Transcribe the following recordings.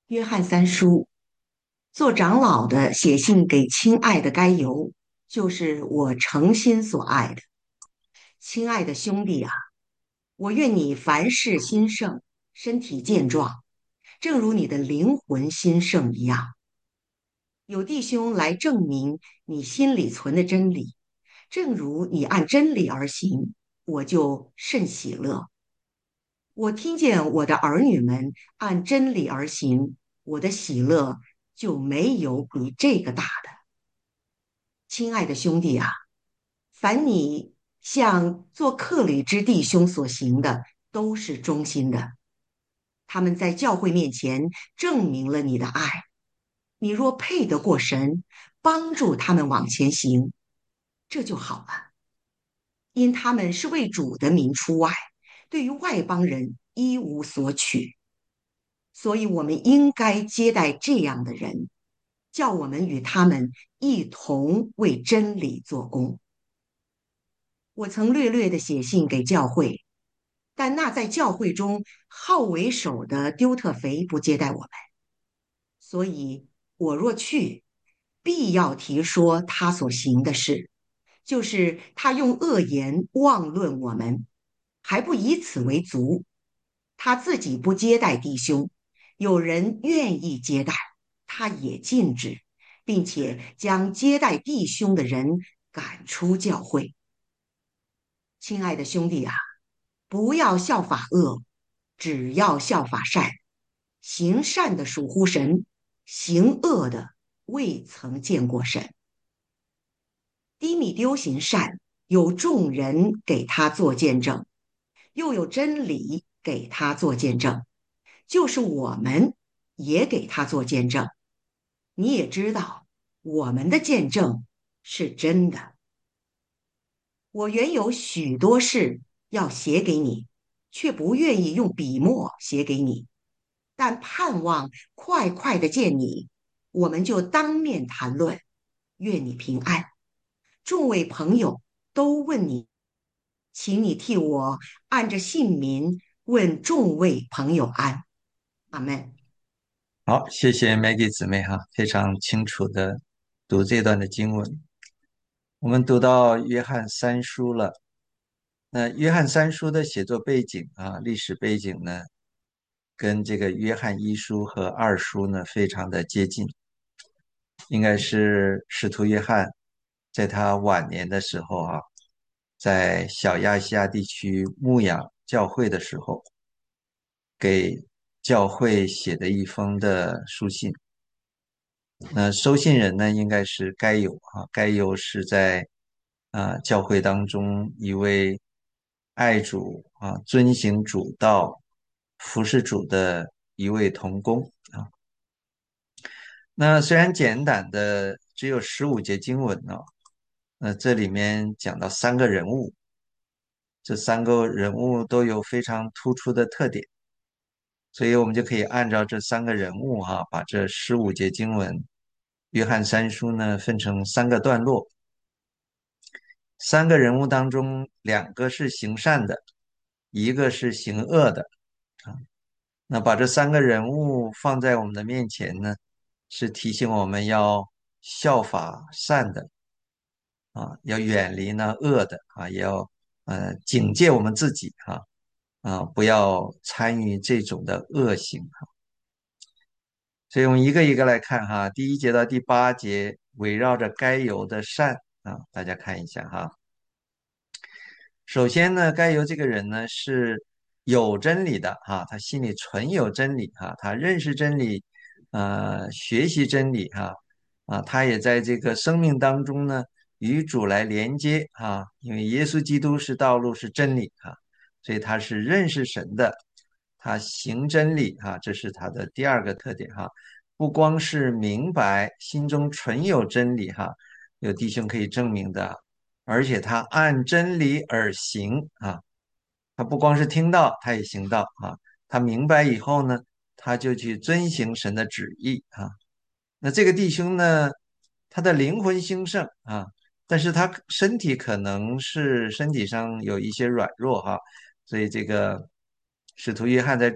约翰三书，做长老的写信给亲爱的该由，就是我诚心所爱的。亲爱的兄弟啊，我愿你凡事兴盛，身体健壮，正如你的灵魂兴盛一样。有弟兄来证明你心里存的真理，正如你按真理而行，我就甚喜乐。我听见我的儿女们按真理而行，我的喜乐就没有比这个大的。亲爱的兄弟啊，凡你向做客旅之弟兄所行的，都是忠心的。他们在教会面前证明了你的爱。你若配得过神，帮助他们往前行，这就好了。因他们是为主的名出外，对于外邦人一无所取。所以我们应该接待这样的人，叫我们与他们一同为真理做工。我曾略略的写信给教会，但那在教会中好为首的丢特腓不接待我们，所以我若去，必要提说他所行的事，就是他用恶言妄论我们，还不以此为足。他自己不接待弟兄，有人愿意接待，他也禁止，并且将接待弟兄的人赶出教会。亲爱的兄弟啊，不要效法恶，只要效法善。行善的属乎神，行恶的未曾见过神。低米丢行善，有众人给他做见证，又有真理给他做见证，就是我们也给他做见证。你也知道，我们的见证是真的。我原有许多事要写给你，却不愿意用笔墨写给你，但盼望快快的见你，我们就当面谈论。愿你平安。众位朋友都问你，请你替我按着姓名问众位朋友安。阿门。 好，谢谢 Maggie 姊妹哈，非常清楚的读这段的经文。我们读到约翰三书了。那约翰三书的写作背景啊，历史背景呢，跟这个约翰一书和二书呢非常的接近，应该是使徒约翰在他晚年的时候啊，在小亚细亚地区牧养教会的时候，给教会写的一封的书信。那收信人呢，应该是该有啊，该有是在教会当中一位爱主啊、遵行主道、服侍主的一位同工啊。那虽然简短的只有15节经文呢，这里面讲到三个人物，这三个人物都有非常突出的特点，所以我们就可以按照这三个人物哈、把这15节经文，约翰三书呢分成三个段落，三个人物当中，两个是行善的，一个是行恶的啊。那把这三个人物放在我们的面前呢，是提醒我们要效法善的啊，要远离呢恶的啊，也要警戒我们自己不要参与这种的恶行哈。所以我们一个一个来看哈，第1节到第8节围绕着该有的善啊，大家看一下哈。首先呢，该由这个人呢是有真理的哈，他心里存有真理哈，他认识真理，学习真理哈，他也在这个生命当中呢与主来连接哈，因为耶稣基督是道路是真理哈，所以他是认识神的，他行真理哈，这是他的第二个特点哈，不光是明白，心中存有真理哈，有弟兄可以证明的。而且他按真理而行啊，他不光是听到，他也行道啊。他明白以后呢，他就去遵行神的旨意啊。那这个弟兄呢，他的灵魂兴盛啊，但是他身体可能是身体上有一些软弱哈，所以这个使徒约翰在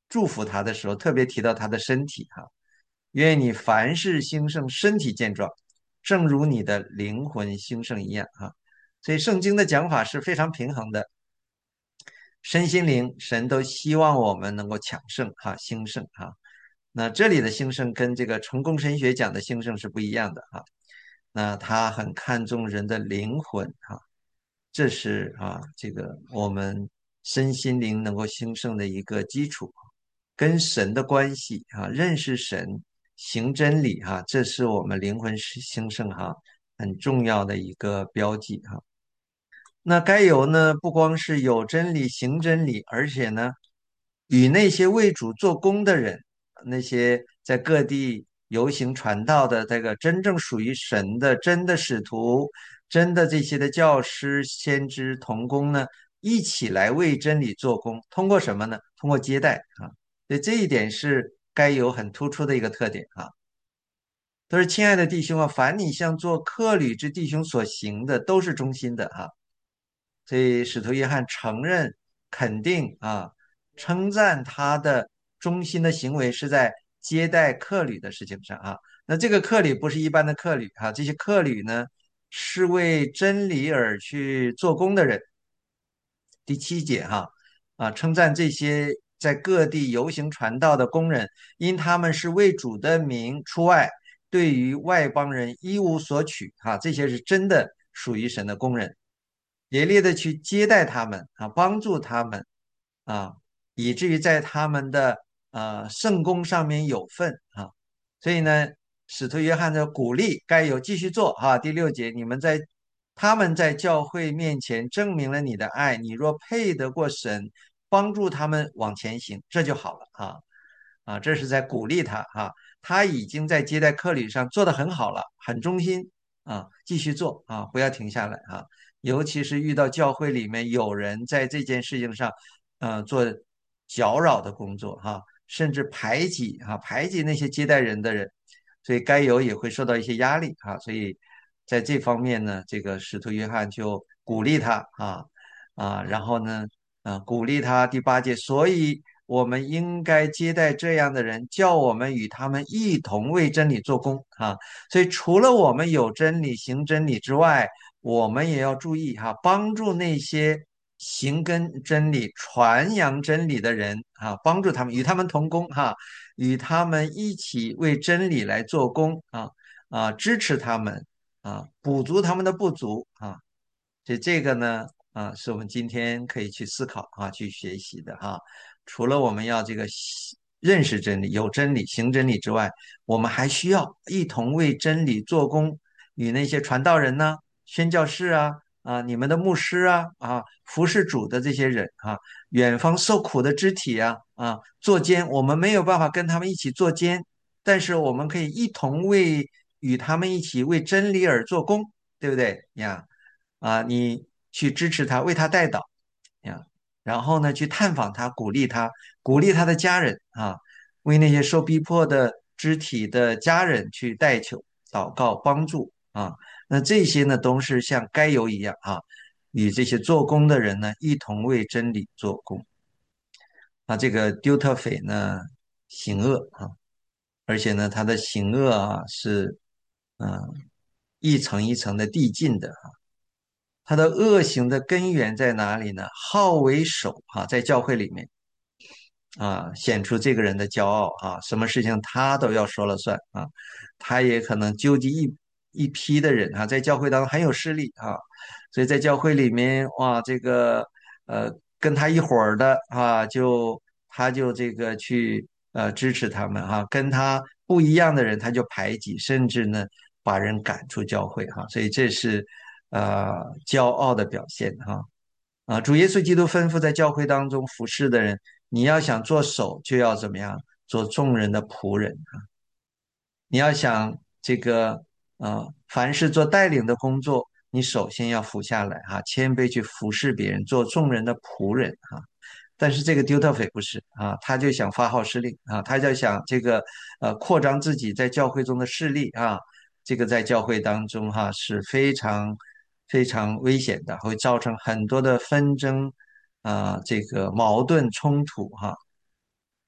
祝福他的时候，特别提到他的身体哈，愿你凡事兴盛，身体健壮，正如你的灵魂兴盛一样啊。所以圣经的讲法是非常平衡的，身心灵神都希望我们能够强盛哈，兴盛哈。那这里的兴盛跟这个成功神学讲的兴盛是不一样的哈。那他很看重人的灵魂哈，这是这个我们身心灵能够兴盛的一个基础，跟神的关系认识神、行真理这是我们灵魂兴盛很重要的一个标记哈。那该由呢，不光是有真理、行真理，而且呢，与那些为主做工的人，那些在各地游行传道的这个真正属于神的真的使徒、真的这些的教师、先知、童工呢，一起来为真理做工。通过什么呢？通过接待啊。所以这一点是该有很突出的一个特点啊。都是亲爱的弟兄啊，凡你向做客旅之弟兄所行的，都是忠心的啊。所以使徒约翰承认、肯定称赞他的忠心的行为是在接待客旅的事情上啊。那这个客旅不是一般的客旅这些客旅呢是为真理而去做工的人。第7节称赞这些在各地游行传道的工人，因他们是为主的名出外，对于外邦人一无所取这些是真的属于神的工人。严厉的去接待他们帮助他们啊，以至于在他们的圣功上面有份所以呢，使徒约翰的鼓励该有继续做第6节，他们在教会面前证明了你的爱，你若配得过神，帮助他们往前行，这就好了这是在鼓励他他已经在接待客旅上做得很好了，很忠心继续做不要停下来尤其是遇到教会里面有人在这件事情上，做搅扰的工作甚至排挤那些接待人的人，所以该有也会受到一些压力所以在这方面呢，这个使徒约翰就鼓励他然后呢，鼓励他第8节，所以我们应该接待这样的人，叫我们与他们一同为真理做工所以除了我们有真理、行真理之外，我们也要注意帮助那些行跟真理、传扬真理的人帮助他们，与他们同工与他们一起为真理来做工支持他们补足他们的不足所以这个呢是我们今天可以去思考去学习的除了我们要这个认识真理、有真理、行真理之外，我们还需要一同为真理做工，与那些传道人呢、宣教士你们的牧师服侍主的这些人远方受苦的肢体作监，我们没有办法跟他们一起作监，但是我们可以一同与他们一起为真理而做工，对不对呀？你去支持他，为他代祷呀，然后呢，去探访他，鼓励他的家人为那些受逼迫的肢体的家人去代求、祷告、帮助那这些呢，都是像该有一样与这些做工的人呢，一同为真理做工这个丢特斐呢，行恶而且呢，他的行恶是一层一层的递进的他的恶行的根源在哪里呢？好为首在教会里面显出这个人的骄傲什么事情他都要说了算他也可能纠集一批的人在教会当中很有势力所以在教会里面哇，这个跟他一伙儿的他就这个去支持他们跟他不一样的人他就排挤，甚至呢把人赶出教会所以这是骄傲的表现主耶稣基督吩咐在教会当中服侍的人，你要想做首，就要怎么样做众人的仆人你要想这个凡是做带领的工作，你首先要服下来谦卑去服侍别人，做众人的仆人但是这个丢特斐不是他就想发号施令他就想这个扩张自己在教会中的势力这个在教会当中是非常非常危险的，会造成很多的纷争这个矛盾冲突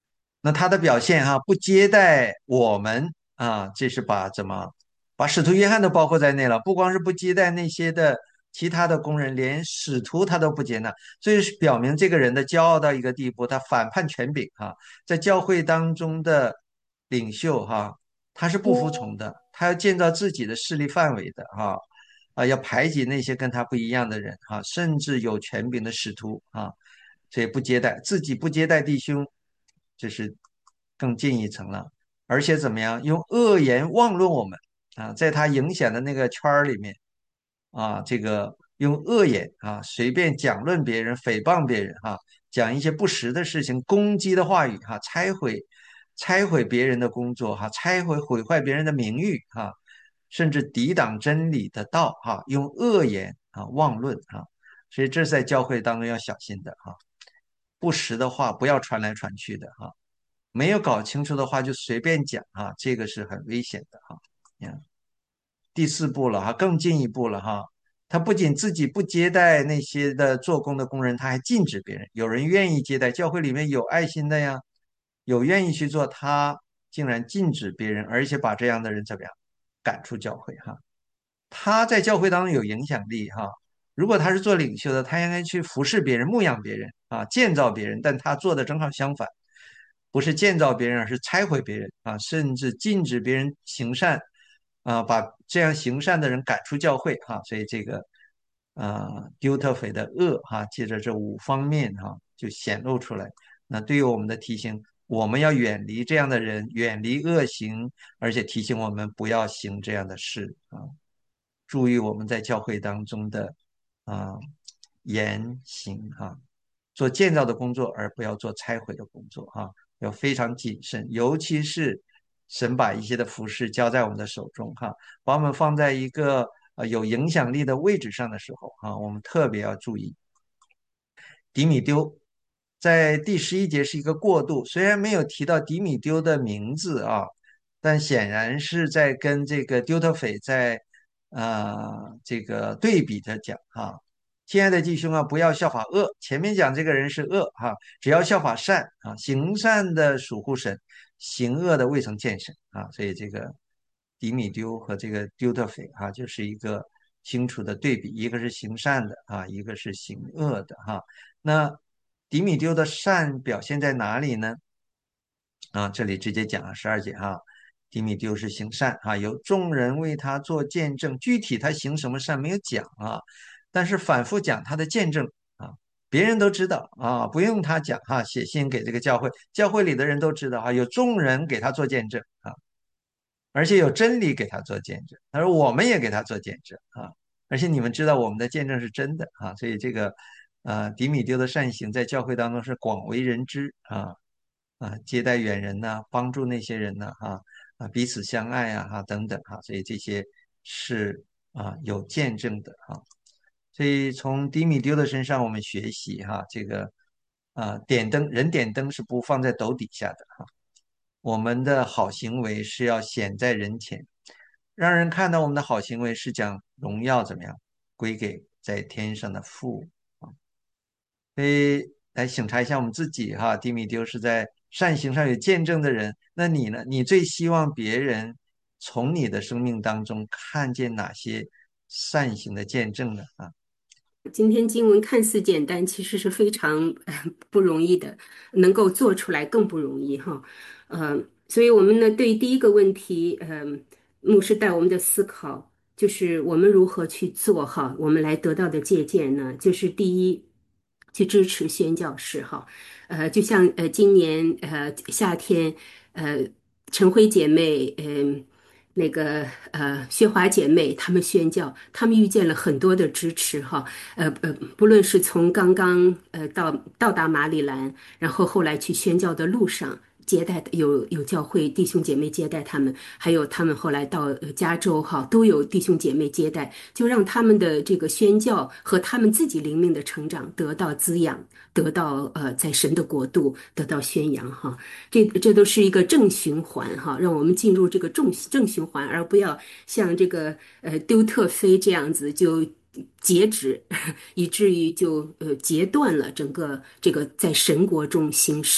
那他的表现哈，不接待我们啊，这是把使徒约翰都包括在内了，不光是不接待那些的其他的工人，连使徒他都不接纳，所以是表明这个人的骄傲到一个地步，他反叛权柄哈，在教会当中的领袖哈，他是不服从的，他要建造自己的势力范围的哈。要排挤那些跟他不一样的人哈，甚至有权柄的使徒啊，所以不接待，自己不接待弟兄，这是更进一层了。而且怎么样，用恶言妄论我们啊，在他影响的那个圈儿里面啊，这个用恶言啊，随便讲论别人、诽谤别人啊，讲一些不实的事情、攻击的话语哈、拆毁别人的工作哈、毁坏别人的名誉哈、甚至抵挡真理的道哈、用恶言啊妄论哈、所以这是在教会当中要小心的哈、不实的话不要传来传去的哈、没有搞清楚的话就随便讲啊，这个是很危险的哈。第四步了哈，更进一步了哈。他不仅自己不接待那些的做工的工人，他还禁止别人。有人愿意接待，教会里面有爱心的呀，有愿意去做，他竟然禁止别人，而且把这样的人怎么样赶出教会哈。他在教会当中有影响力哈。如果他是做领袖的，他应该去服侍别人、牧养别人啊，建造别人，但他做的正好相反，不是建造别人，而是拆毁别人啊，甚至禁止别人行善啊，把这样行善的人赶出教会哈。所以这个丢特腓的恶哈，借着这五方面哈，就显露出来。那对于我们的提醒，我们要远离这样的人，远离恶行，而且提醒我们不要行这样的事啊。注意我们在教会当中的啊言行哈，做建造的工作，而不要做拆毁的工作哈，要非常谨慎，尤其是神把一些的服饰交在我们的手中哈，把我们放在一个有影响力的位置上的时候啊，我们特别要注意。迪米丢在第11节是一个过渡，虽然没有提到迪米丢的名字啊，但显然是在跟这个丢特斐在这个对比着讲哈。亲爱的弟兄啊，不要效法恶。前面讲这个人是恶哈，只要效法善啊，行善的属乎神，行恶的未曾见神啊。所以这个迪米丢和这个丢特斐啊，就是一个清楚的对比，一个是行善的啊，一个是行恶的哈。那迪米丢的善表现在哪里呢？啊，这里直接讲了12节哈，迪米丢是行善啊，有众人为他做见证，具体他行什么善没有讲啊，但是反复讲他的见证啊，别人都知道啊，不用他讲哈，写信给这个教会，教会里的人都知道啊，有众人给他做见证啊，而且有真理给他做见证，他说我们也给他做见证啊，而且你们知道我们的见证是真的啊，所以这个迪米丢的善行在教会当中是广为人知啊。接待远人呐、帮助那些人呐、彼此相爱啊，等等所以这些是有见证的所以从迪米丢的身上我们学习这个点灯人点灯是不放在斗底下的我们的好行为是要显在人前，让人看到我们的好行为是将荣耀怎么样归给在天上的父啊。所以来审查一下我们自己迪米丢是在善行上有见证的人，那你呢？你最希望别人从你的生命当中看见哪些善行的见证呢？ 今天经文看似简单，其实是非常不容易的，能够做出来更不容易哈。所以我们呢，对第一个问题，牧师带我们的思考就是我们如何去做哈，我们来得到的借鉴呢，就是第一，去支持宣教士哈，就像今年夏天，呃晨辉姐妹，那个薛华姐妹，她们宣教，她们遇见了很多的支持哈，不论是从刚刚到达马里兰，然后后来去宣教的路上。接待有教会弟兄姐妹接待他们，还有他们后来到加州哈，都有弟兄姐妹接待，就让他们的这个宣教和他们自己灵命的成长得到滋养，得到在神的国度得到宣扬哈。这都是一个正循环哈，让我们进入这个正循环，而不要像这个丢特飞这样子就截止，以至于就截断了整个这个在神国中行神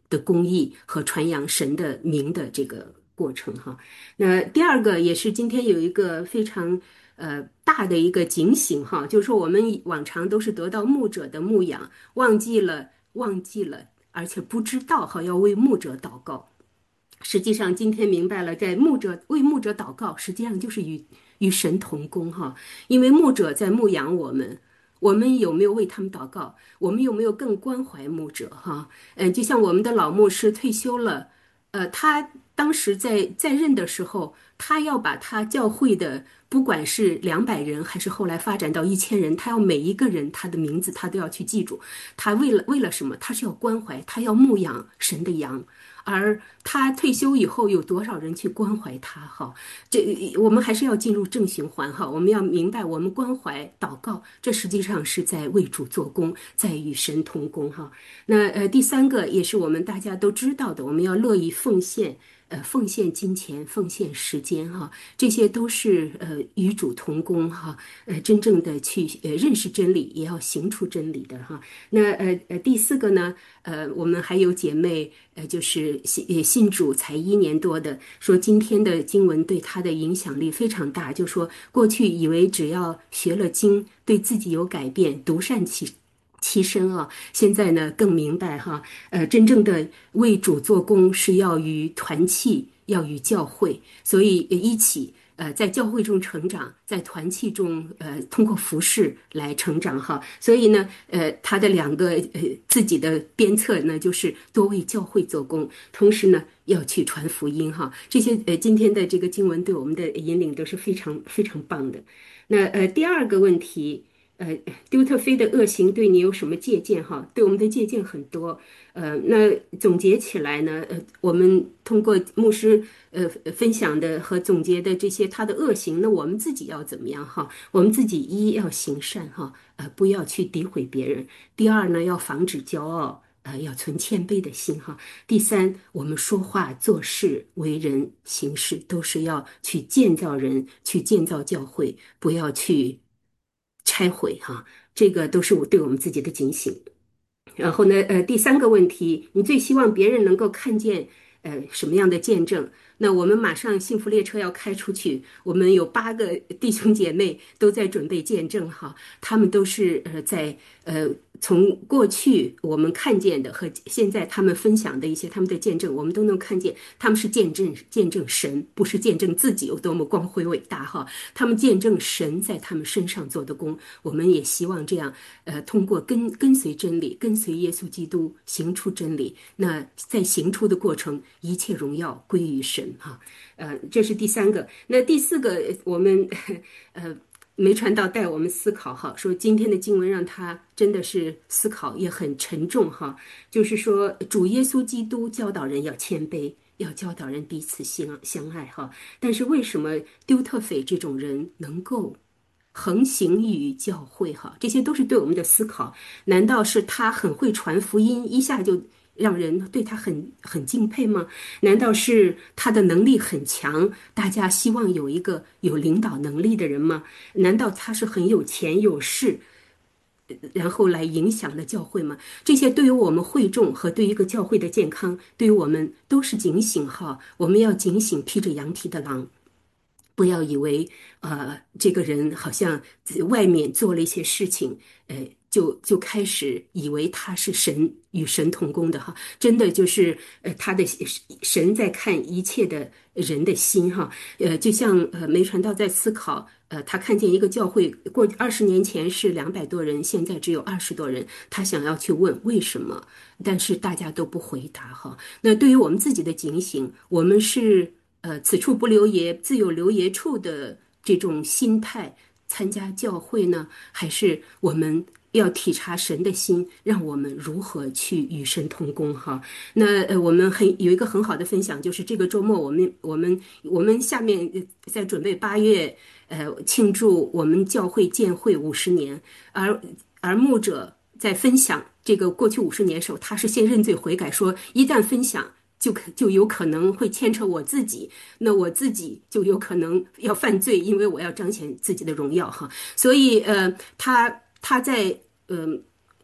的公义和传扬神的名的这个过程哈。那第二个也是今天有一个非常大的一个警醒哈，就是说我们往常都是得到牧者的牧养，忘记了，而且不知道哈要为牧者祷告。实际上今天明白了，在为牧者祷告，实际上就是与神同工哈，因为牧者在牧养我们。我们有没有为他们祷告？我们有没有更关怀牧者？哈，就像我们的老牧师退休了，他当时在任的时候，他要把他教会的，不管是200人，还是后来发展到1000人，他要每一个人他的名字他都要去记住。他为了什么？他是要关怀，他要牧养神的羊。而他退休以后，有多少人去关怀他？哈，我们还是要进入正循环哈。我们要明白，我们关怀祷告，这实际上是在为主做工，在与神同工哈。那第三个也是我们大家都知道的，我们要乐意奉献。奉献金钱，奉献时间，哈，这些都是与主同工，哈，真正的去认识真理，也要行出真理的，哈。那第四个呢，我们还有姐妹，就是信主才1年多的，说今天的经文对她的影响力非常大，就说过去以为只要学了经，对自己有改变，独善其身啊，现在呢更明白哈，真正的为主做工是要与团契，要与教会，所以一起在教会中成长，在团契中通过服侍来成长哈。所以呢他的2个自己的鞭策呢，就是多为教会做工，同时呢要去传福音哈。这些今天的这个经文对我们的引领都是非常非常棒的。那第二个问题。丢特菲的恶行对你有什么借鉴？哈，对我们的借鉴很多。那总结起来呢，我们通过牧师分享的和总结的这些他的恶行，那我们自己要怎么样？哈，我们自己一要行善哈，不要去诋毁别人。第二呢，要防止骄傲。要存谦卑的心哈。第三，我们说话、做事、为人、行事，都是要去建造人，去建造教会，不要去拆毁哈。这个都是对我们自己的警醒。然后呢，第三个问题，你最希望别人能够看见什么样的见证？那我们马上幸福列车要开出去，我们有8个弟兄姐妹都在准备见证哈，他们都是在从过去我们看见的和现在他们分享的一些他们的见证，我们都能看见他们是见证神，不是见证自己有多么光辉伟大哈。他们见证神在他们身上做的工，我们也希望这样通过跟随真理，跟随耶稣基督行出真理。那在行出的过程，一切荣耀归于神哈。这是第三个。那第四个，我们梅传道带我们思考哈，说今天的经文让他真的是思考也很沉重哈，就是说主耶稣基督教导人要谦卑，要教导人彼此相爱哈。但是为什么丢特斐这种人能够横行于教会哈？这些都是对我们的思考。难道是他很会传福音，一下就让人对他很敬佩吗？难道是他的能力很强，大家希望有一个有领导能力的人吗？难道他是很有钱有势，然后来影响了教会吗？这些对于我们会众和对于一个教会的健康，对于我们都是警醒哈。我们要警醒披着羊皮的狼。不要以为这个人好像外面做了一些事情，就开始以为他是神与神同工的哈。真的就是他的神在看一切的人的心哈。就像梅传道在思考，他看见一个教会过20年前是200多人，现在只有20多人，他想要去问为什么，但是大家都不回答哈。那对于我们自己的警醒，我们是此处不留爷，自有留爷处的这种心态参加教会呢，还是我们要体察神的心，让我们如何去与神同工哈？那我们有一个很好的分享，就是这个周末我们下面在准备8月庆祝我们教会建会50年，而牧者在分享这个过去50年的时候，他是先认罪悔改，说一旦分享。就有可能会牵扯我自己，那我自己就有可能要犯罪，因为我要彰显自己的荣耀哈。所以他在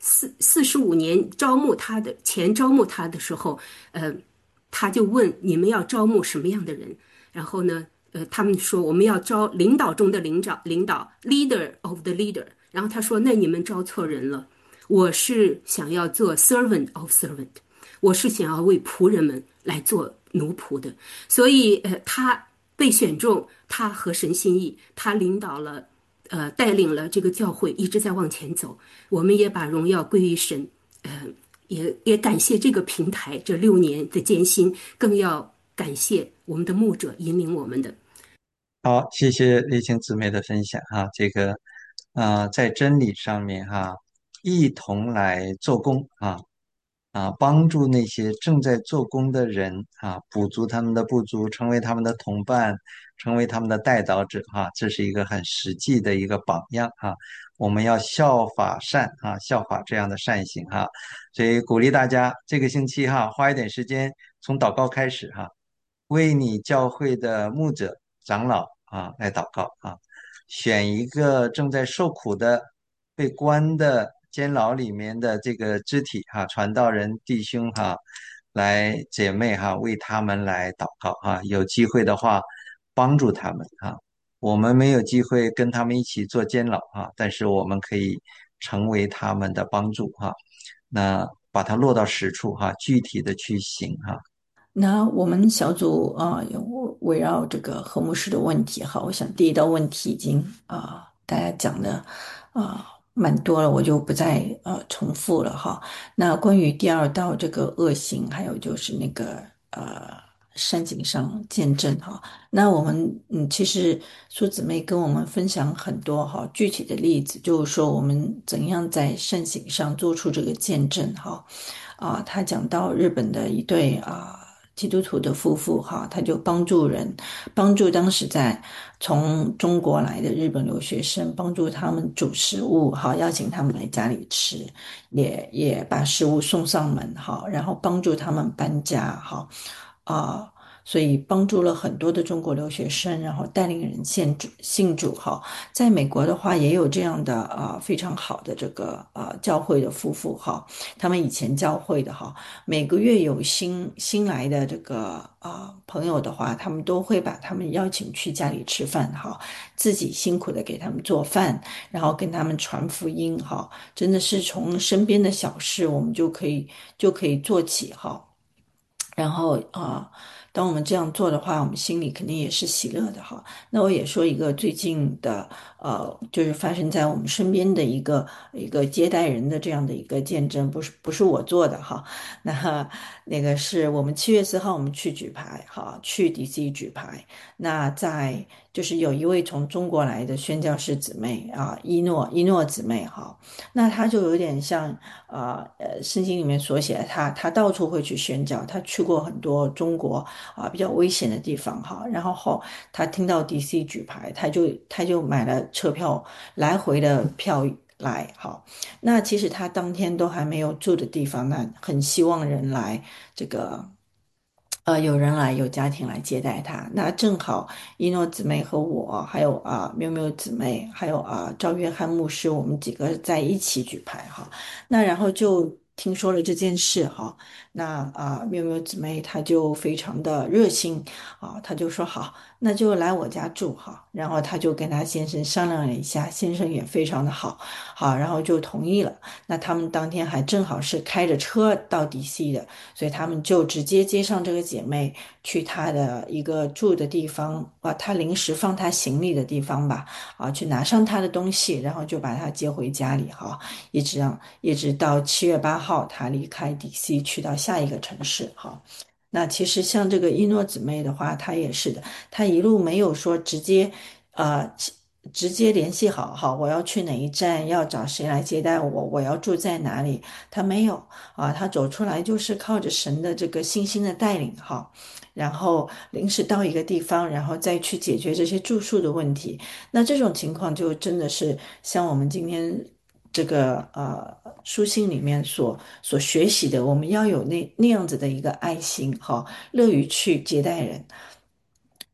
45年招募他的时候，他就问你们要招募什么样的人？然后呢，他们说我们要招领导中的领导，leader of the leader。然后他说，那你们招错人了，我是想要做 servant of servant，我是想要为仆人们来做奴仆的。所以，他被选中，他合神心意，他领导了。带领了这个教会一直在往前走，我们也把荣耀归于神，也感谢这个平台这6年的艰辛，更要感谢我们的牧者引领我们的。 好，谢谢丽青姊妹的分享哈，这个在真理上面哈，一同来做工帮助那些正在做工的人补足他们的不足，成为他们的同伴，成为他们的带导者这是一个很实际的一个榜样我们要效法善效法这样的善行所以鼓励大家这个星期花一点时间从祷告开始为你教会的牧者长老来祷告选一个正在受苦的被关的监牢里面的这个肢体传道人弟兄来姐妹为他们来祷告有机会的话帮助他们我们没有机会跟他们一起做监牢但是我们可以成为他们的帮助那把它落到实处具体的去行那我们小组有围绕这个和牧师的问题哈，我想第一道问题已经大家讲的蛮多了，我就不再重复了哈。那关于第二道这个恶行，还有就是那个山景上见证哈，那我们其实苏姊妹跟我们分享很多哈具体的例子，就是说我们怎样在善行上做出这个见证哈。他讲到日本的一对基督徒的夫妇哈，他就帮助当时从中国来的日本留学生，帮助他们煮食物哈，邀请他们来家里吃，也把食物送上门哈，然后帮助他们搬家哈啊。所以帮助了很多的中国留学生，然后带领人信主哈。在美国的话，也有这样的非常好的这个教会的夫妇哈，他们以前教会的哈，每个月有新来的这个朋友的话，他们都会把他们邀请去家里吃饭哈，自己辛苦的给他们做饭，然后跟他们传福音哈，真的是从身边的小事我们就可以做起哈。然后当我们这样做的话，我们心里肯定也是喜乐的哈。那我也说一个最近的就是发生在我们身边的一个接待人的这样的一个见证，不是我做的哈。那个是我们7月4号我们去举牌哈，去 DC 举牌。那就是有一位从中国来的宣教士姊妹伊诺姊妹哈，那她就有点像圣经里面所写的，她到处会去宣教，她去过很多中国比较危险的地方哈，然后她听到 DC 举牌，她就买了车票来回的票来哈，那其实她当天都还没有住的地方，那很希望人来这个。有人来，有家庭来接待他。那正好一诺姊妹和我，还有喵喵姊妹，还有赵约翰牧师，我们几个在一起举牌哈。那然后就听说了这件事哈。那喵喵姊妹她就非常的热心她就说好，那就来我家住哈。然后她就跟她先生商量了一下，先生也非常的好，然后就同意了。那他们当天还正好是开着车到 DC 的。所以他们就直接接上这个姐妹去她的一个住的地方她临时放她行李的地方吧去拿上她的东西，然后就把她接回家里一直到7月8号她离开 DC 去到下一个城市那其实像这个一诺姊妹的话，她也是的，她一路没有说呃直接联系好，我要去哪一站，要找谁来接待我，我要住在哪里，她没有她走出来就是靠着神的这个信心的带领然后临时到一个地方，然后再去解决这些住宿的问题。那这种情况就真的是像我们今天这个书信里面所学习的，我们要有那样子的一个爱心乐于去接待人。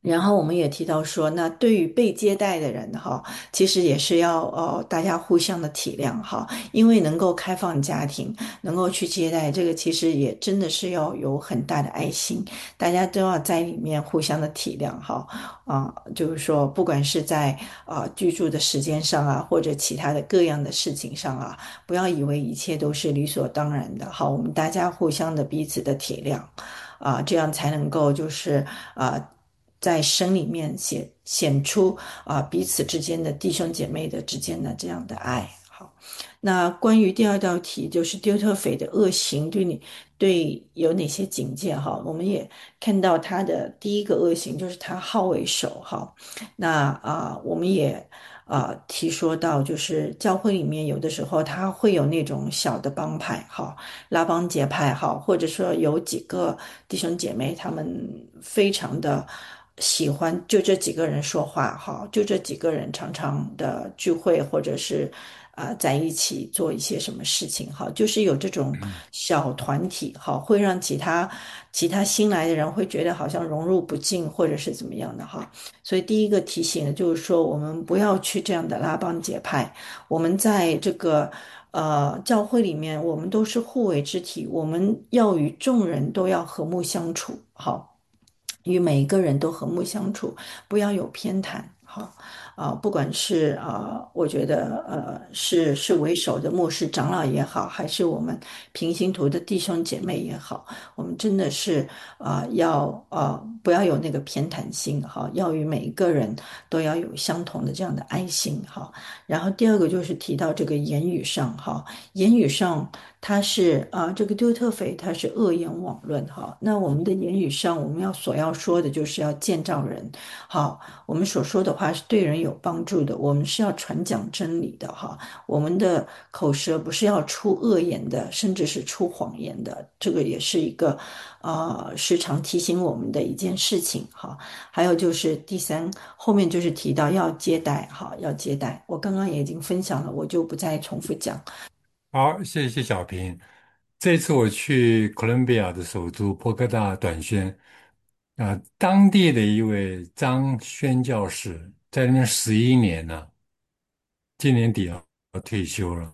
然后我们也提到说，那对于被接待的人哈，其实也是要大家互相的体谅哈，因为能够开放家庭，能够去接待，这个其实也真的是要有很大的爱心，大家都要在里面互相的体谅哈就是说不管是在居住的时间上啊，或者其他的各样的事情上啊，不要以为一切都是理所当然的，好，我们大家互相的彼此的体谅。这样才能够就是在生里面显出彼此之间的弟兄姐妹的之间的这样的爱。好，那关于第二道题，就是丢特匪的恶行对有哪些警戒？哈，我们也看到他的第一个恶行就是他好为首。哈，那我们也提说到，就是教会里面有的时候他会有那种小的帮派，哈，拉帮结派，哈，或者说有几个弟兄姐妹，他们非常的喜欢就这几个人说话，哈，就这几个人常常的聚会，或者是在一起做一些什么事情，哈，就是有这种小团体，哈，会让其他新来的人会觉得好像融入不进，或者是怎么样的，哈。所以第一个提醒呢，就是说我们不要去这样的拉帮结派。我们在这个教会里面，我们都是互为肢体，我们要与众人都要和睦相处，好，与每一个人都和睦相处，不要有偏袒，好。不管是我觉得是为首的牧师长老也好，还是我们平行图的弟兄姐妹也好，我们真的是要不要有那个偏袒心哈，要与每一个人都要有相同的这样的爱心哈。然后第二个就是提到这个言语上哈，言语上它是这个丢特腓它是恶言妄论哈。那我们的言语上，我们所要说的就是要建造人，好，我们所说的话是对人有帮助的，我们是要传讲真理的哈。我们的口舌不是要出恶言的，甚至是出谎言的，这个也是一个时常提醒我们的一件事情哈。还有就是第三，后面就是提到要接待哈，要接待。我刚刚也已经分享了，我就不再重复讲。 好，谢谢小平。这次我去哥伦比亚的首都波哥大短宣，当地的一位张宣教士在那边11年了，今年底要退休了，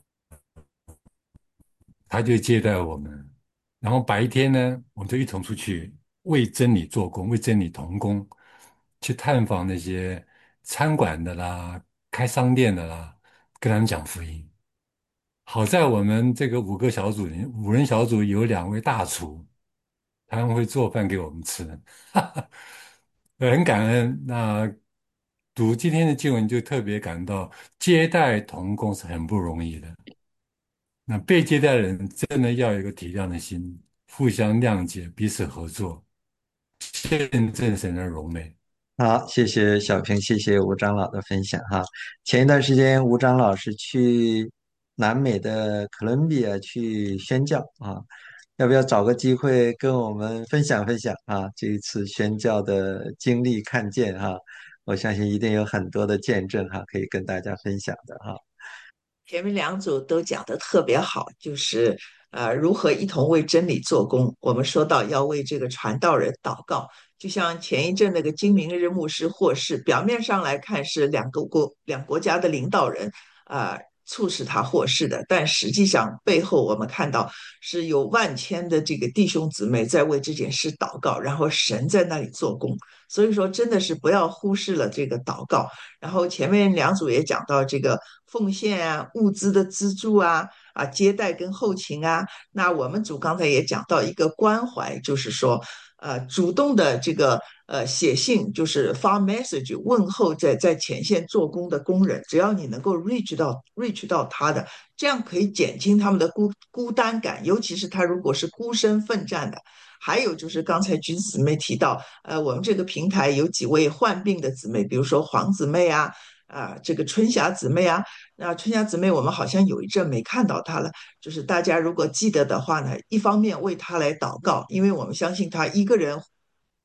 他就接待我们，然后白天呢，我们就一同出去为真理做工，为真理同工，去探访那些餐馆的啦、开商店的啦，跟他们讲福音。好在我们这个五人小组有2位大厨，他们会做饭给我们吃，很感恩。那读今天的经文就特别感到接待同工是很不容易的。那被接待的人真的要有一个体谅的心，互相谅解，彼此合作，见证神的荣美。 好，谢谢小平，谢谢吴长老的分享哈。前一段时间，吴长老是去南美的哥伦比亚去宣教啊，要不要找个机会跟我们分享分享啊？这一次宣教的经历看见哈，我相信一定有很多的见证哈，可以跟大家分享的哈。 前面两组都讲得特别好，就是如何一同为真理做工。我们说到要为这个传道人祷告，就像前一阵那个金明日牧师获释，表面上来看是两国家的领导人促使他获释的，但实际上背后我们看到是有万千的这个弟兄姊妹在为这件事祷告，然后神在那里做工。所以说，真的是不要忽视了这个祷告。然后前面两组也讲到这个奉献啊、物资的资助接待跟后勤啊。那我们组刚才也讲到一个关怀，就是说，主动的这个写信，就是发 message 问候在前线做工的工人，只要你能够 reach 到他的，这样可以减轻他们的孤单感，尤其是他如果是孤身奋战的。还有就是刚才橘子姊妹提到，我们这个平台有几位患病的姊妹，比如说黄姊妹这个春霞姊妹啊。那春霞姊妹我们好像有一阵没看到她了，就是大家如果记得的话呢，一方面为她来祷告，因为我们相信她一个人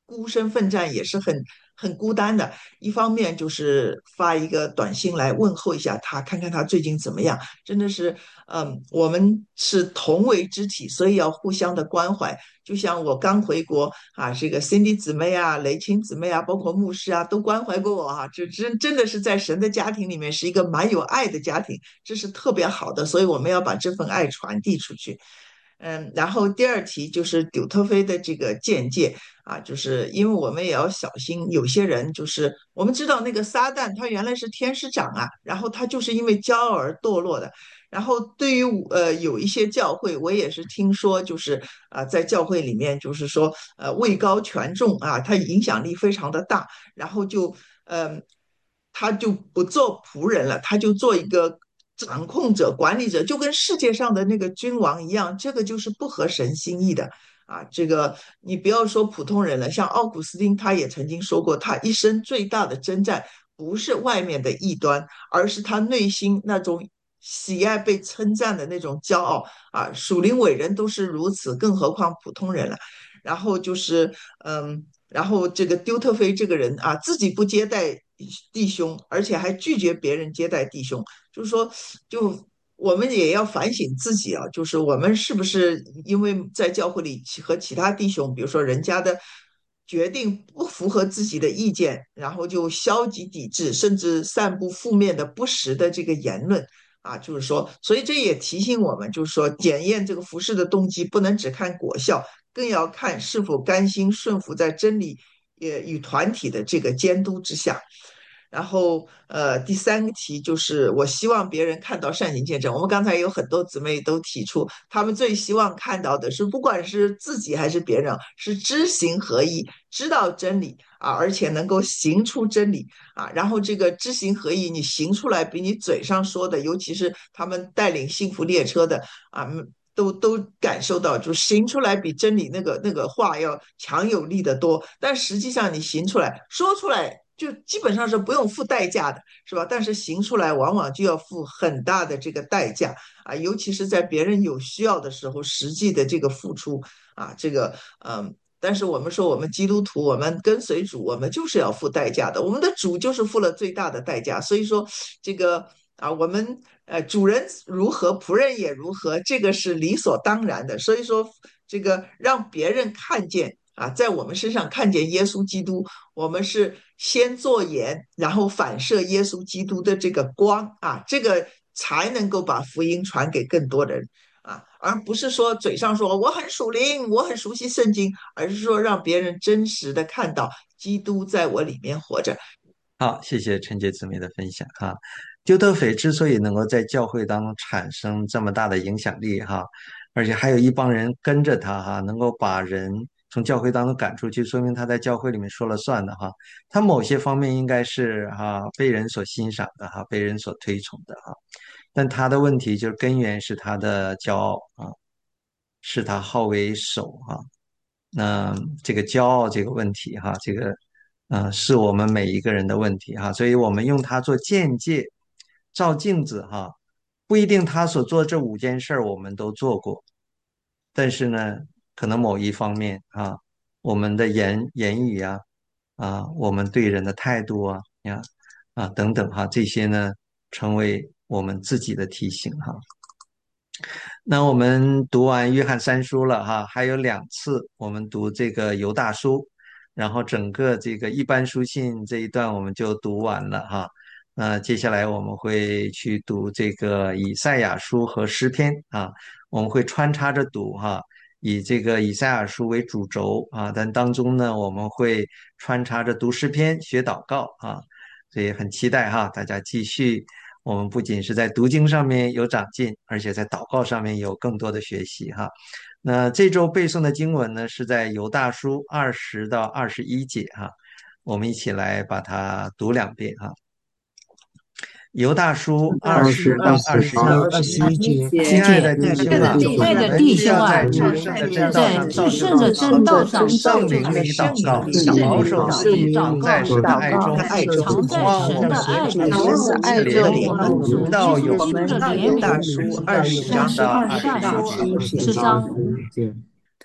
孤身奋战也是很孤单的。一方面就是发一个短信来问候一下他，看看他最近怎么样，真的是，我们是同为肢体，所以要互相的关怀。就像我刚回国啊，这个 Cindy 姊妹啊、雷青姊妹啊，包括牧师啊，都关怀过我啊，这真的是在神的家庭里面是一个蛮有爱的家庭，这是特别好的，所以我们要把这份爱传递出去。然后第二题就是丢特菲的这个见解啊，就是因为我们也要小心，有些人就是我们知道那个撒旦他原来是天使长啊，然后他就是因为骄傲而堕落的。然后对于有一些教会，我也是听说，就是在教会里面就是说位高权重啊，他影响力非常的大，然后他就不做仆人了，他就做一个掌控者、管理者，就跟世界上的那个君王一样，这个就是不合神心意的啊。这个你不要说普通人了，像奥古斯丁他也曾经说过，他一生最大的征战不是外面的异端，而是他内心那种喜爱被称赞的那种骄傲啊。属灵伟人都是如此，更何况普通人了。然后就是然后这个丢特菲这个人啊，自己不接待弟兄，而且还拒绝别人接待弟兄，就是说，就我们也要反省自己啊，就是我们是不是因为在教会里和其他弟兄，比如说人家的决定不符合自己的意见，然后就消极抵制，甚至散布负面的、不实的这个言论。啊，就是说，所以这也提醒我们，就是说，检验这个服饰的动机，不能只看果效，更要看是否甘心顺服在真理也与团体的这个监督之下。然后，第三个题就是我希望别人看到善行见证。我们刚才有很多姊妹都提出，她们最希望看到的是，不管是自己还是别人，是知行合一，知道真理啊，而且能够行出真理啊。然后这个知行合一，你行出来比你嘴上说的，尤其是他们带领幸福列车的啊，都感受到，就行出来比真理那个话要强有力的多。但实际上你行出来、说出来，就基本上是不用付代价的，是吧？但是行出来往往就要付很大的这个代价啊，尤其是在别人有需要的时候，实际的这个付出啊，这个但是我们说，我们基督徒，我们跟随主，我们就是要付代价的。我们的主就是付了最大的代价，所以说这个我们主人如何，仆人也如何，这个是理所当然的。所以说，这个让别人看见啊，在我们身上看见耶稣基督，我们是先做盐，然后反射耶稣基督的这个光啊，这个才能够把福音传给更多人。啊，而不是说嘴上说我很属灵，我很熟悉圣经，而是说让别人真实的看到基督在我里面活着。 好，谢谢陈杰姊妹的分享哈。丢特斐之所以能够在教会当中产生这么大的影响力哈，而且还有一帮人跟着他哈，能够把人从教会当中赶出去，说明他在教会里面说了算的哈。他某些方面应该是被人所欣赏的哈，被人所推崇的哈。但他的问题就是根源是他的骄傲啊，是他好为首哈。那这个骄傲这个问题哈，这个是我们每一个人的问题哈，所以我们用它做鉴戒，照镜子哈，不一定他所做这5件事我们都做过，但是呢，可能某一方面我们的言语我们对人的态度等等哈，这些呢，成为我们自己的提醒哈。那我们读完约翰三书了哈，还有2次我们读这个犹大书，然后整个这个一般书信这一段我们就读完了哈。那接下来我们会去读这个以赛亚书和诗篇啊，我们会穿插着读哈，以这个以赛亚书为主轴啊，但当中呢我们会穿插着读诗篇、学祷告啊，所以很期待哈，大家继续。我们不仅是在读经上面有长进，而且在祷告上面有更多的学习哈。那这周背诵的经文呢，是在犹大书20到21节哈，我们一起来把它读2遍哈。犹大书20到21节，亲爱的弟兄啊，我们需要在至圣的真道上圣灵里祷告，保守自己常在神的爱中，望我们主爱里临到有福。 犹大书20章到 20章 21节。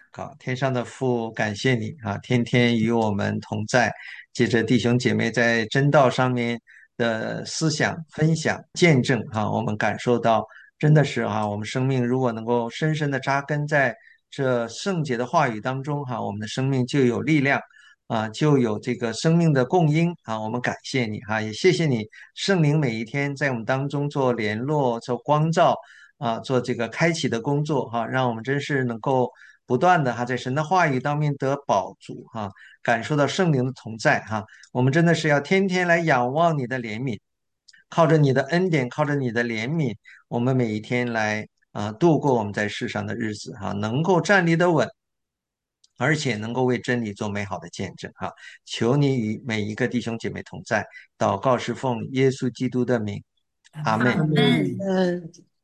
告。天上的父，感谢你啊，天天与我们同在，借着弟兄姐妹在真道上面的思想分享、见证啊，我们感受到真的是啊，我们生命如果能够深深的扎根在这圣洁的话语当中哈，我们的生命就有力量。啊，就有这个生命的供应啊！我们感谢你哈，也谢谢你圣灵每一天在我们当中做联络、做光照啊，做这个开启的工作哈，让我们真是能够不断的哈，在神的话语当面得饱足哈，感受到圣灵的同在哈。我们真的是要天天来仰望你的怜悯，靠着你的恩典，靠着你的怜悯，我们每一天来度过我们在世上的日子哈，能够站立得稳。而且能够为真理做美好的见证哈，求你与每一个弟兄姐妹同在，祷告是奉耶稣基督的名，阿门。 阿门。 嗯。